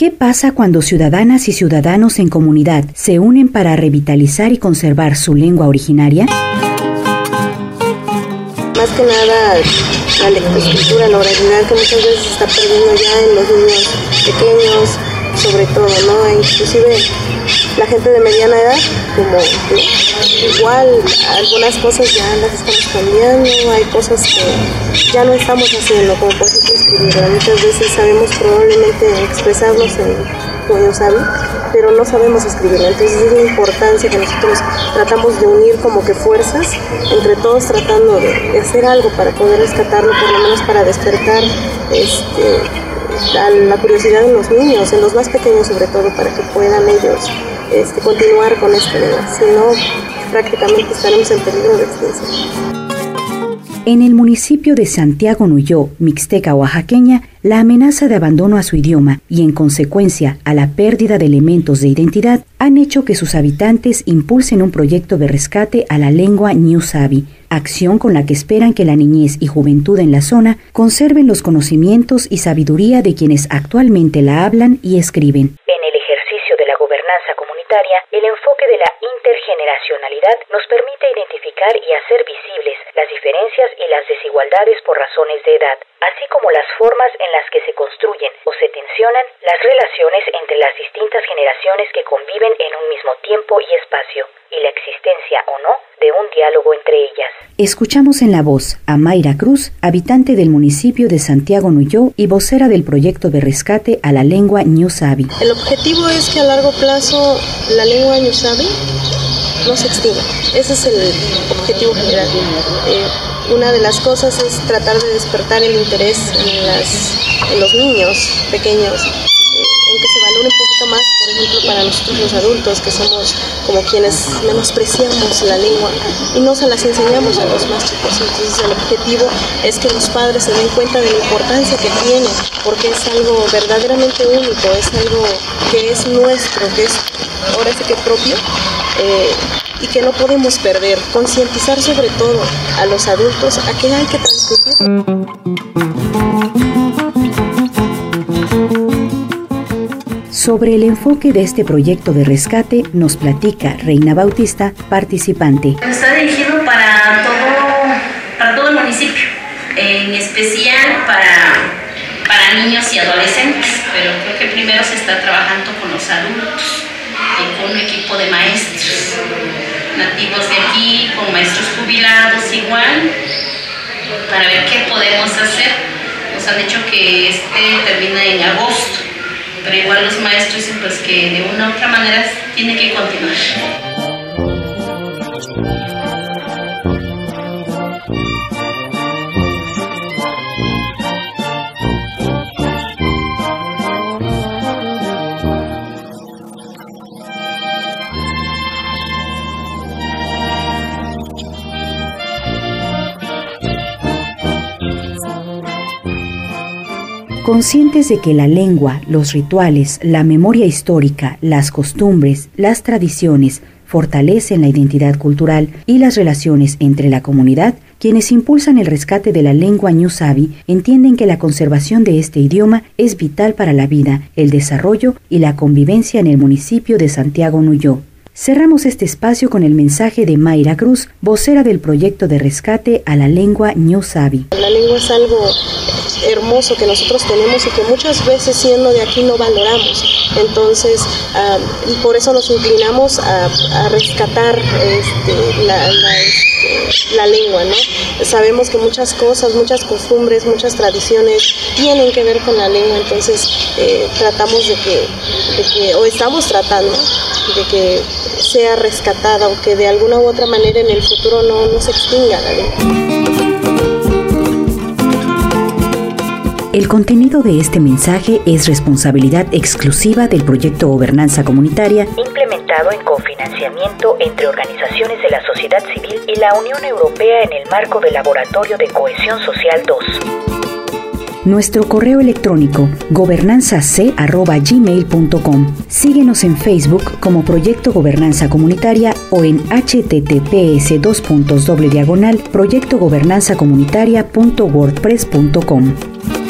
¿Qué pasa cuando ciudadanas y ciudadanos en comunidad se unen para revitalizar y conservar su lengua originaria? Más que nada la lectoescritura, la oralidad que muchas veces se está perdiendo ya en los niños pequeños, sobre todo, ¿no? Inclusive la gente de mediana edad, como igual algunas cosas ya las estamos cambiando, hay cosas que ya no estamos haciendo, como por ejemplo escribir. Muchas veces sabemos probablemente expresarnos en ñusabi, pero no sabemos escribirlo. Entonces es la importancia que nosotros tratamos de unir como que fuerzas entre todos, tratando de hacer algo para poder rescatarlo, por lo menos para despertar la curiosidad de los niños, en los más pequeños sobre todo, para que puedan ellos continuar con esta lengua. Si no, prácticamente estaremos en peligro de extinción. En el municipio de Santiago Nuyó, Mixteca oaxaqueña, la amenaza de abandono a su idioma y, en consecuencia, a la pérdida de elementos de identidad han hecho que sus habitantes impulsen un proyecto de rescate a la lengua ñusabi, acción con la que esperan que la niñez y juventud en la zona conserven los conocimientos y sabiduría de quienes actualmente la hablan y escriben. En el ejercicio de la gobernanza comunitaria, el enfoque de la intergeneracionalidad nos permite identificar y hacer visibles las diferencias y las desigualdades por razones de edad, así como las formas en las que se construyen o se tensionan las relaciones entre las distintas generaciones que conviven en un mismo tiempo y espacio, y la existencia o no de un diálogo entre ellas. Escuchamos en la voz a Mayra Cruz, habitante del municipio de Santiago Nuyó y vocera del proyecto de rescate a la lengua ñusabi. El objetivo es que a largo plazo la lengua ñusabi no se extinga. Ese es el objetivo general. Una de las cosas es tratar de despertar el interés en los niños pequeños, en que se valore un poquito más, por ejemplo, para nosotros los adultos, que somos como quienes menospreciamos la lengua y no se las enseñamos a los más chicos. Entonces el objetivo es que los padres se den cuenta de la importancia que tiene, porque es algo verdaderamente único, es algo que es nuestro, que es ahora sí que propio, y que no podemos perder. Concientizar sobre todo a los adultos a que hay que transmitir. Sobre el enfoque de este proyecto de rescate nos platica Reina Bautista, participante. Está dirigido para todo el municipio, en especial para niños y adolescentes, pero creo que primero se está trabajando con los adultos y con un equipo de maestros nativos de aquí, con maestros jubilados igual, para ver qué podemos hacer. Nos han dicho que termina en agosto, pero igual los maestros dicen pues que de una u otra manera tiene que continuar. Conscientes de que la lengua, los rituales, la memoria histórica, las costumbres, las tradiciones fortalecen la identidad cultural y las relaciones entre la comunidad, quienes impulsan el rescate de la lengua ñusabi entienden que la conservación de este idioma es vital para la vida, el desarrollo y la convivencia en el municipio de Santiago Nuyó. Cerramos este espacio con el mensaje de Mayra Cruz, vocera del proyecto de rescate a la lengua ñusabi. La lengua es algo hermoso que nosotros tenemos y que muchas veces siendo de aquí no valoramos. Entonces, y por eso nos inclinamos a rescatar la lengua, ¿no? Sabemos que muchas cosas, muchas costumbres, muchas tradiciones tienen que ver con la lengua, entonces tratamos de que, o estamos tratando de que sea rescatada o que de alguna u otra manera en el futuro no se extinga la lengua. El contenido de este mensaje es responsabilidad exclusiva del proyecto Gobernanza Comunitaria, implementado en cofinanciamiento entre organizaciones de la sociedad civil y la Unión Europea en el marco del Laboratorio de Cohesión Social 2. Nuestro correo electrónico gobernanzac@gmail.com. Síguenos en Facebook como Proyecto Gobernanza Comunitaria o en https://proyectogobernanzacomunitaria.wordpress.com.